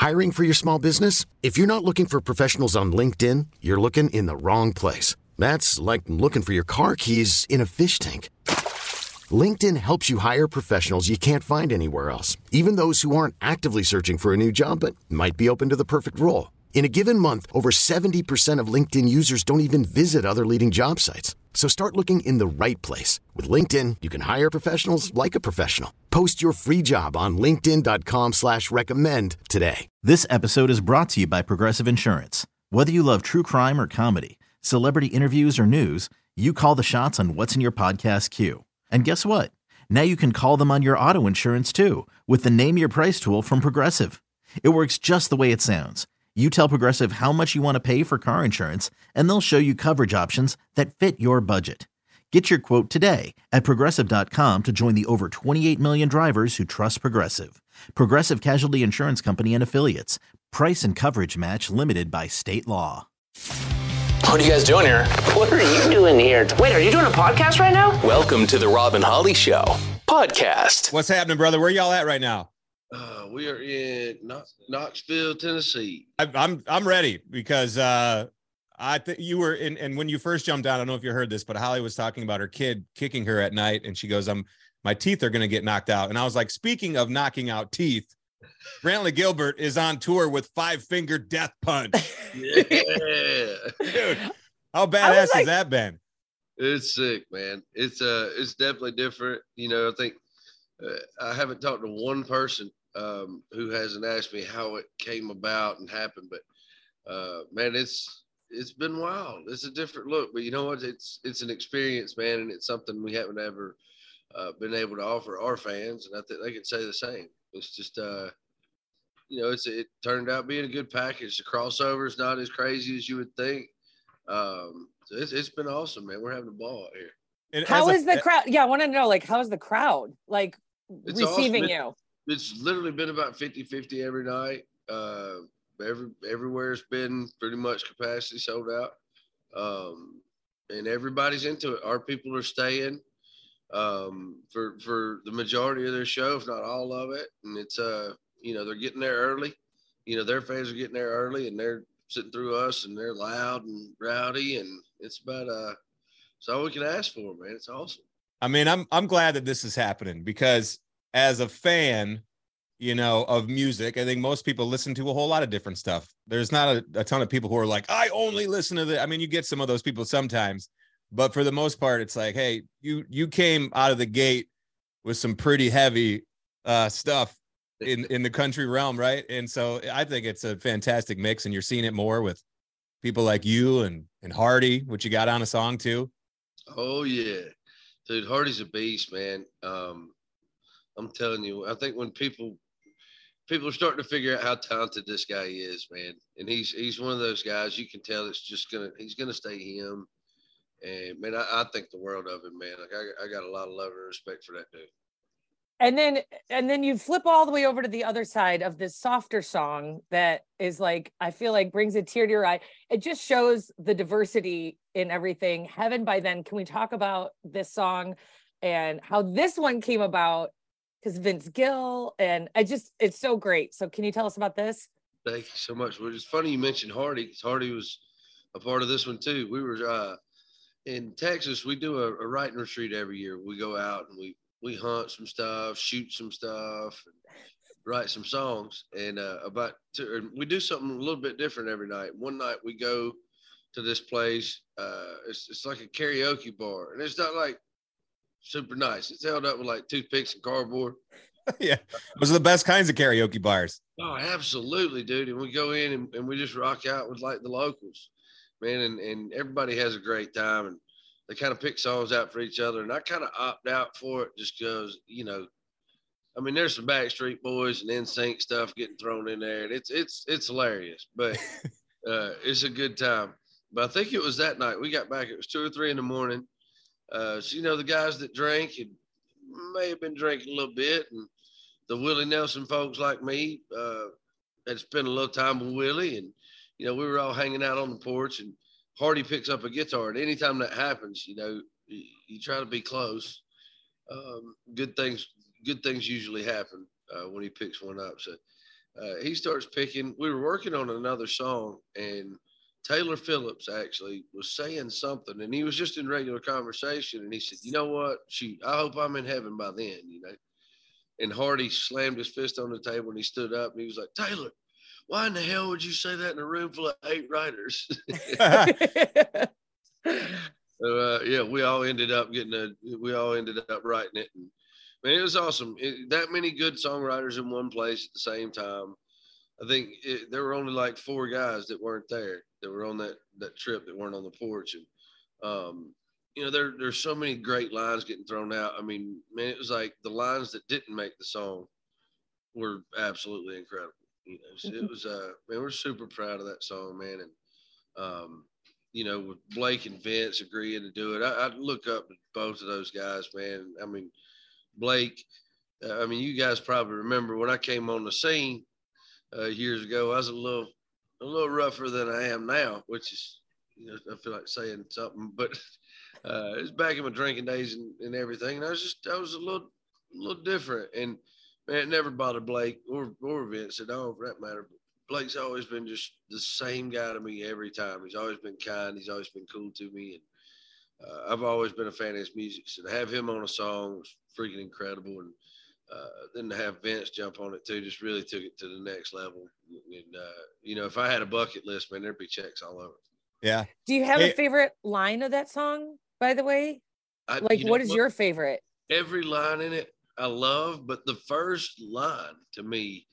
Hiring for your small business? If you're not looking for professionals on LinkedIn, you're looking in the wrong place. That's like looking for your car keys in a fish tank. LinkedIn helps you hire professionals you can't find anywhere else, even those who aren't actively searching for a new job but might be open to the perfect role. In a given month, over 70% of LinkedIn users don't even visit other leading job sites. So start looking in the right place. With LinkedIn, you can hire professionals like a professional. Post your free job on linkedin.com/recommend today. This episode is brought to you by Progressive Insurance. Whether you love true crime or comedy, celebrity interviews or news, you call the shots on what's in your podcast queue. And guess what? Now you can call them on your auto insurance too with the Name Your Price tool from Progressive. It works just the way it sounds. You tell Progressive how much you want to pay for car insurance, and they'll show you coverage options that fit your budget. Get your quote today at Progressive.com to join the over 28 million drivers who trust Progressive. Progressive Casualty Insurance Company and Affiliates. Price and coverage match limited by state law. What are you guys doing here? What are you doing here? Wait, are you doing a podcast right now? Welcome to the Rob and Holly Show podcast. What's happening, brother? Where y'all at right now? We are in Knoxville, Tennessee. I'm ready because I think you were in, and when you first jumped out, I don't know if you heard this, but Holly was talking about her kid kicking her at night, and she goes, my teeth are going to get knocked out. And I was like, speaking of knocking out teeth, Brantley Gilbert is on tour with Five Finger Death Punch. Yeah. Dude, how badass has that been? It's sick, man. It's definitely different. You know, I think I haven't talked to one person who hasn't asked me how it came about and happened, but man, it's been wild. It's a different look, but you know what? It's an experience, man, and it's something we haven't ever been able to offer our fans, and I think they can say the same. It's just you know, it turned out being a good package. The crossover is not as crazy as you would think. So it's been awesome, man. We're having a ball out here. And how is the crowd? Yeah, I want to know, like, how is the crowd like receiving awesome. you? It's literally been about 50-50 every night. Everywhere's been pretty much capacity sold out. And everybody's into it. Our people are staying for the majority of their show, if not all of it. And it's you know, they're getting there early. You know, their fans are getting there early, and they're sitting through us, and they're loud and rowdy, and it's about it's all we can ask for, man. It's awesome. I mean, I'm glad that this is happening because as a fan, you know, of music, I think most people listen to a whole lot of different stuff. There's not a ton of people who are like, I only listen to the. I mean, you get some of those people sometimes, but for the most part, it's like, hey, you came out of the gate with some pretty heavy stuff in the country realm, right? And so I think it's a fantastic mix, and you're seeing it more with people like you and Hardy, which you got on a song too. Oh yeah, dude, Hardy's a beast, man. I'm telling you, I think when people are starting to figure out how talented this guy is, man, and he's one of those guys you can tell it's just he's gonna stay him. And man, I think the world of him, man. Like I got a lot of love and respect for that dude. And then you flip all the way over to the other side of this softer song that is like, I feel like brings a tear to your eye. It just shows the diversity in everything. Heaven by Then. Can we talk about this song and how this one came about? Because Vince Gill, and it's so great. So can you tell us about this? Thank you so much. Well, it's funny you mentioned Hardy, because Hardy was a part of this one too. We were in Texas. We do a writing retreat every year. We go out and we hunt some stuff, shoot some stuff, and write some songs. And we do something a little bit different every night. One night we go to this place. It's like a karaoke bar, and it's not like super nice. It's held up with like toothpicks and cardboard. Yeah, those are the best kinds of karaoke bars. Oh, absolutely, dude. And we go in and we just rock out with like the locals, man. And everybody has a great time, and they kind of pick songs out for each other. And I kind of opt out for it just because, you know, I mean, there's some Backstreet Boys and NSYNC stuff getting thrown in there, and it's hilarious, but it's a good time. But I think it was that night we got back. It was 2 or 3 in the morning. So, you know, the guys that drank may have been drinking a little bit, and the Willie Nelson folks like me had spent a little time with Willie, and, you know, we were all hanging out on the porch, and Hardy picks up a guitar, and anytime that happens, you know, you try to be close. Good things usually happen when he picks one up. So he starts picking. We were working on another song, and Taylor Phillips actually was saying something, and he was just in regular conversation, and he said, "You know what? Shoot, I hope I'm in heaven by then." And Hardy slammed his fist on the table, and he stood up, and he was like, "Taylor, why in the hell would you say that in a room full of 8 writers?" Yeah, we all ended up writing it. And man, it was awesome. That many good songwriters in one place at the same time. I think there were only like 4 guys that weren't there, that were on that trip, that weren't on the porch. And, there's so many great lines getting thrown out. I mean, man, it was like the lines that didn't make the song were absolutely incredible. So it was, man, we're super proud of that song, man. And, with Blake and Vince agreeing to do it, I look up to both of those guys, man. I mean, Blake, you guys probably remember when I came on the scene years ago, I was a little rougher than I am now, which is, I feel like saying something, but it was back in my drinking days and everything. And I was a little different. And man, it never bothered Blake or Vince at all, for that matter. But Blake's always been just the same guy to me every time. He's always been kind. He's always been cool to me. And I've always been a fan of his music. So to have him on a song was freaking incredible. And then to have Vince jump on it too, just really took it to the next level. And, if I had a bucket list, man, there'd be checks all over. Yeah. Do you have a favorite line of that song, by the way? What is your favorite? Every line in it I love, but the first line to me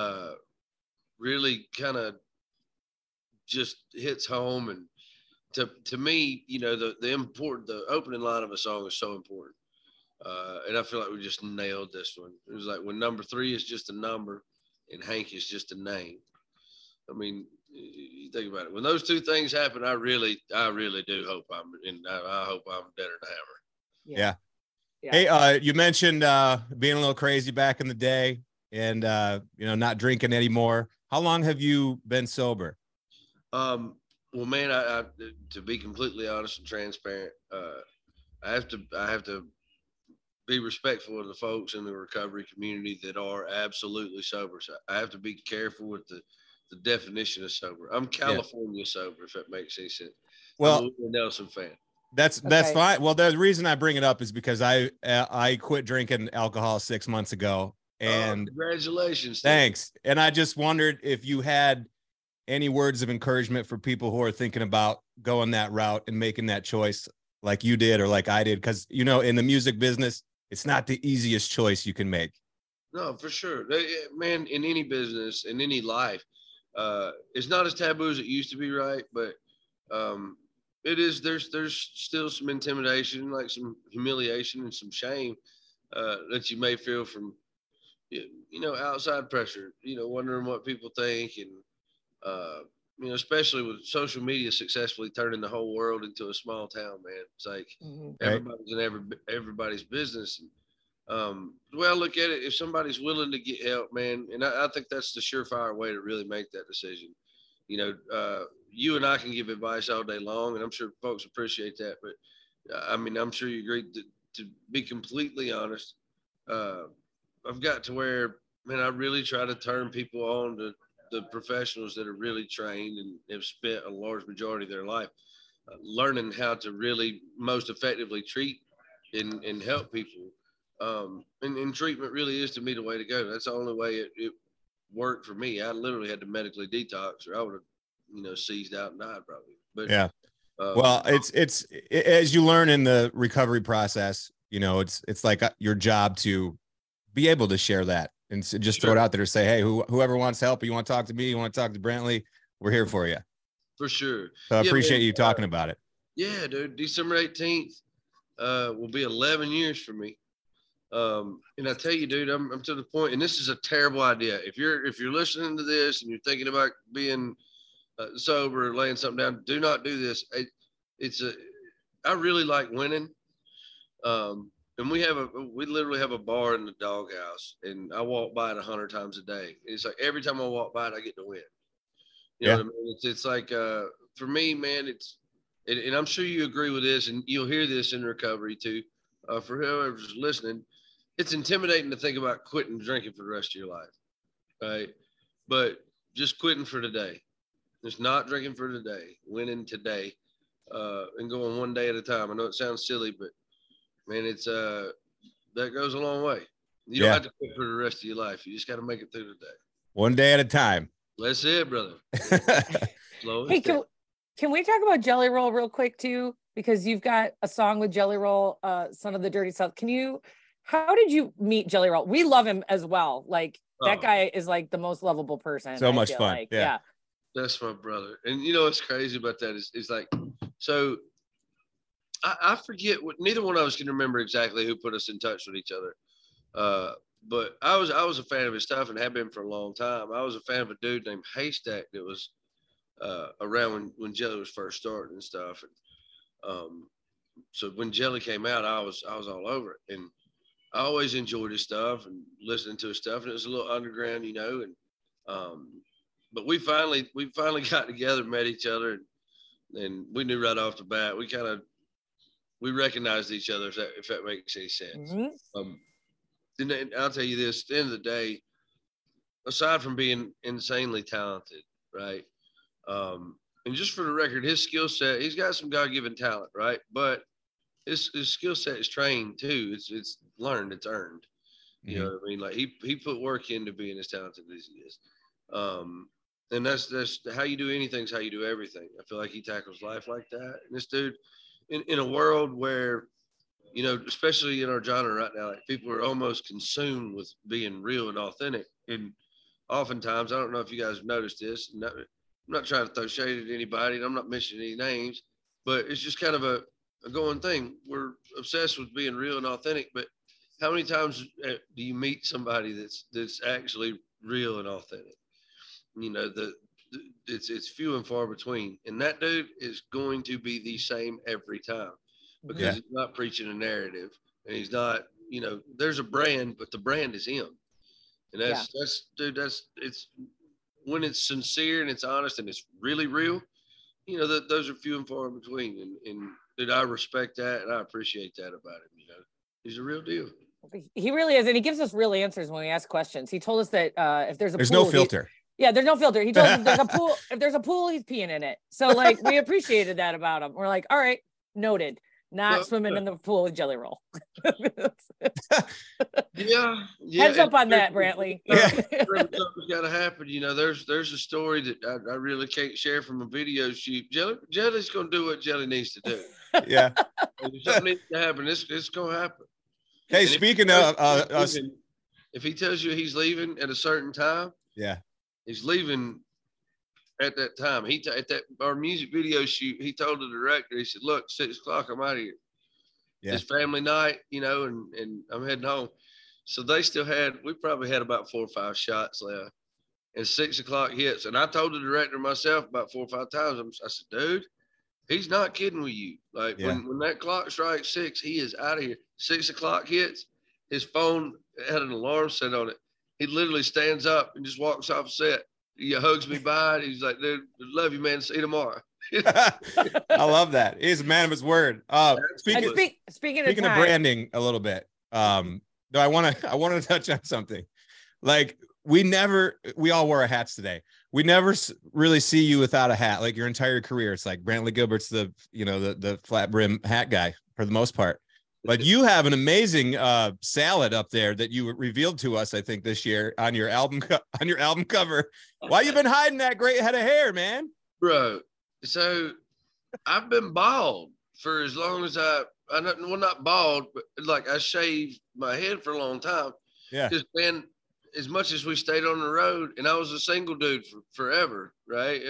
really kind of just hits home. And to me, the opening line of a song is so important. And I feel like we just nailed this one. It was like when number 3 is just a number and Hank is just a name. I mean, you think about it. When those 2 things happen, I really do hope I hope I'm dead or the hammer. Yeah. Hey, you mentioned being a little crazy back in the day and, not drinking anymore. How long have you been sober? Well, man, I to be completely honest and transparent, I have to be respectful of the folks in the recovery community that are absolutely sober. So I have to be careful with the definition of sober. I'm California sober, if that makes any sense. Well, I'm a Willie Nelson fan. That's fine. Well, the reason I bring it up is because I quit drinking alcohol 6 months ago. And congratulations. Thanks. And I just wondered if you had any words of encouragement for people who are thinking about going that route and making that choice like you did or like I did. Because, in the music business, it's not the easiest choice you can make. No, for sure. Man, in any business, in any life, it's not as taboo as it used to be, right? But it is. There's still some intimidation, like some humiliation and some shame that you may feel from, outside pressure. Wondering what people think, and especially with social media successfully turning the whole world into a small town, man. It's like everybody's in everybody's business. And, the way I look at it, if somebody's willing to get help, man, and I think that's the surefire way to really make that decision. You and I can give advice all day long, and I'm sure folks appreciate that. But I'm sure you agree to be completely honest. I've got to where, man, I really try to turn people on to the professionals that are really trained and have spent a large majority of their life learning how to really most effectively treat and help people. And treatment really is, to me, the way to go. That's the only way it worked for me. I literally had to medically detox, or I would have, seized out and died probably. But yeah. Well, it's as you learn in the recovery process, it's like your job to be able to share that and just throw it out there to say, hey, whoever wants help, you want to talk to me, you want to talk to Brantley, we're here for you. For sure. So I appreciate you talking about it. Yeah, dude. December 18th will be 11 years for me. And I tell you, dude, I'm to the point, and this is a terrible idea. If you're listening to this and you're thinking about being sober or laying something down, do not do this. I really like winning. And we literally have a bar in the doghouse, and I walk by it 100 times a day. It's like every time I walk by it, I get to win. You know what I mean? It's like, for me, man, and I'm sure you agree with this, and you'll hear this in recovery too. For whoever's listening, it's intimidating to think about quitting drinking for the rest of your life, right? but just quitting for today. Just not drinking for today, winning today, and going one day at a time. I know it sounds silly, but man, it's that goes a long way. You don't have to quit for the rest of your life. You just got to make it through the day. One day at a time. That's it, brother. Hey, can we talk about Jelly Roll real quick too? Because you've got a song with Jelly Roll, Son of the Dirty South. How did you meet Jelly Roll? We love him as well. Like that guy is like the most lovable person. So much fun. Like. Yeah. That's my brother. And you know what's crazy about that is like, so I forget what, neither one of us can remember exactly who put us in touch with each other. But I was a fan of his stuff and have been for a long time. I was a fan of a dude named Haystack that was around when Jelly was first starting and stuff. And so when Jelly came out, I was all over it. And I always enjoyed his stuff and listening to his stuff. And it was a little underground, you know, and but we finally got together, met each other, and we knew right off the bat. We recognized each other, if that makes any sense. Mm-hmm. And I'll tell you this: at the end of the day, aside from being insanely talented, right? And just for the record, his skill set, he's got some God-given talent, right? But his skill set is trained too. It's learned, it's earned. You mm-hmm. know what I mean? Like he put work into being as talented as he is. And that's how you do anything is how you do everything. I feel like he tackles life like that. And this dude, in a world where, you know, especially in our genre right now, like people are almost consumed with being real and authentic. And oftentimes, I don't know if you guys have noticed this, I'm not trying to throw shade at anybody, and I'm not mentioning any names, but it's just kind of a going thing. We're obsessed with being real and authentic, but how many times do you meet somebody that's actually real and authentic? You know, it's few and far between, and that dude is going to be the same every time because he's not preaching a narrative, and he's not, you know, there's a brand, but the brand is him, and that's it's when it's sincere and it's honest and it's really real, you know, those are few and far between, and dude, I respect that and I appreciate that about him. You know, he's a real deal. He really is, and he gives us real answers when we ask questions. He told us that if there's no filter. There's no filter. He told us if there's a pool, he's peeing in it. So like we appreciated that about him. We're like, all right, noted. Not swimming in the pool with Jelly Roll. yeah. Heads up on that, Brantley. Something's got to happen. You know, there's a story that I really can't share from a video shoot. Jelly's going to do what Jelly needs to do. Yeah. If something needs to happen, it's going to happen. Hey, and speaking of if he tells you he's leaving at a certain time, he's leaving at that time. At our music video shoot, he told the director, he said, "Look, 6 o'clock, I'm out of here. It's family night, you know, and I'm heading home." So we probably had about 4 or 5 shots left, and 6 o'clock hits. And I told the director myself about 4 or 5 times. I said, "Dude, he's not kidding with you. Like when that clock strikes 6, he is out of here." 6 o'clock hits, his phone had an alarm set on it. He literally stands up and just walks off set. He hugs me by, and he's like, "Dude, love you, man. See you tomorrow." I love that. He's a man of his word. Speaking of branding a little bit, though I want to touch on something. Like we all wear our hats today. We never really see you without a hat. Like your entire career, it's like Brantley Gilbert's the flat brim hat guy for the most part. But you have an amazing salad up there that you revealed to us, I think, this year on your album cover. Why you been hiding that great head of hair, man? Bro, so I've been bald for as long as not bald, but like I shaved my head for a long time. Yeah. Because, man, as much as we stayed on the road, and I was a single dude forever, right?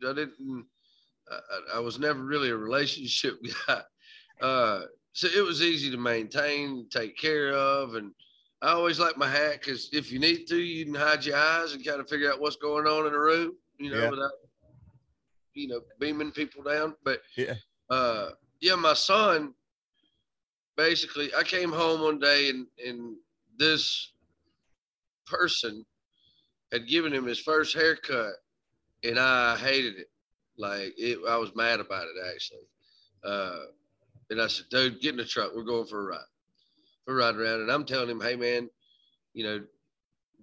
I was never really a relationship guy. So it was easy to maintain, take care of. And I always like my hat because if you need to, you can hide your eyes and kind of figure out what's going on in the room, you know, without, you know, beaming people down. But my son, basically, I came home one day and this person had given him his first haircut and I hated it. I was mad about it, actually. And I said, "Dude, get in the truck. We're going for a ride. We're riding around." And I'm telling him, "Hey, man, you know,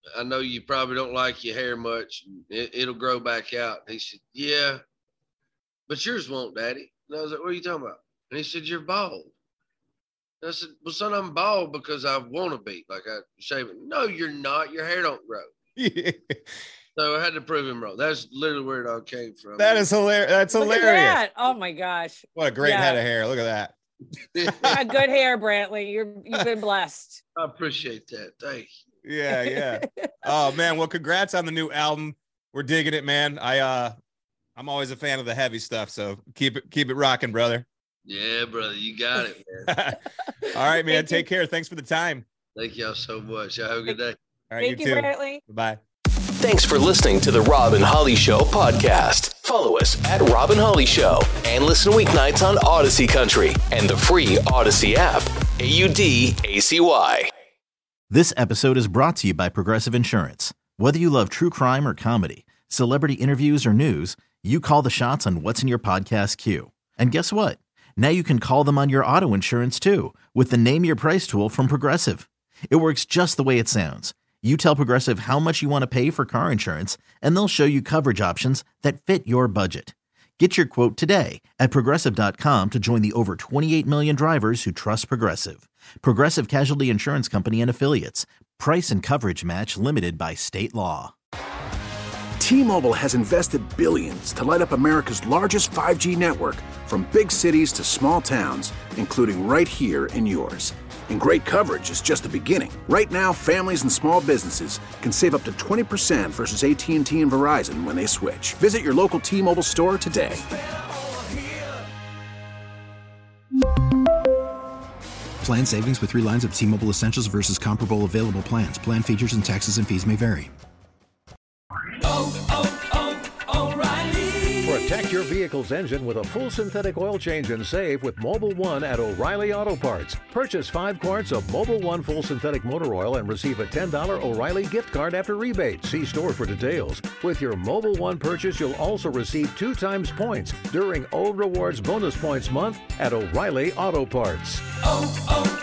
I know you probably don't like your hair much. It'll grow back out. And he said, yeah, but yours won't, Daddy. And I was like, what are you talking about? And he said, you're bald. And I said, well, son, I'm bald because I want to be. Like I shave it. No, you're not. Your hair don't grow. Yeah. So I had to prove him wrong. That's literally where it all came from. That is hilarious. That's Look hilarious. At that. Oh my gosh. What a great head of hair. Look at that. Got good hair, Brantley. You've been blessed. I appreciate that. Thank you. Yeah. Oh man. Well, congrats on the new album. We're digging it, man. I'm always a fan of the heavy stuff. So keep it rocking, brother. Yeah, brother. You got it, man. All right, man. Take care. Thanks for the time. Thank y'all so much. Y'all have a good day. All right, Thank you, too. Brantley. Bye. Thanks for listening to the Rob and Holly Show podcast. Follow us at Rob and Holly Show and listen weeknights on Odyssey Country and the free Odyssey app. AUDACY. This episode is brought to you by Progressive Insurance. Whether you love true crime or comedy, celebrity interviews or news, you call the shots on what's in your podcast queue. And guess what? Now you can call them on your auto insurance too with the Name Your Price tool from Progressive. It works just the way it sounds. You tell Progressive how much you want to pay for car insurance, and they'll show you coverage options that fit your budget. Get your quote today at Progressive.com to join the over 28 million drivers who trust Progressive. Progressive Casualty Insurance Company and Affiliates. Price and coverage match limited by state law. T-Mobile has invested billions to light up America's largest 5G network, from big cities to small towns, including right here in yours. And great coverage is just the beginning. Right now, families and small businesses can save up to 20% versus AT&T and Verizon when they switch. Visit your local T-Mobile store today. Plan savings with 3 lines of T-Mobile Essentials versus comparable available plans. Plan features and taxes and fees may vary. Protect your vehicle's engine with a full synthetic oil change and save with Mobil 1 at O'Reilly Auto Parts. Purchase 5 quarts of Mobil 1 full synthetic motor oil and receive a $10 O'Reilly gift card after rebate. See store for details. With your Mobil 1 purchase, you'll also receive 2 times points during O Rewards Bonus Points Month at O'Reilly Auto Parts.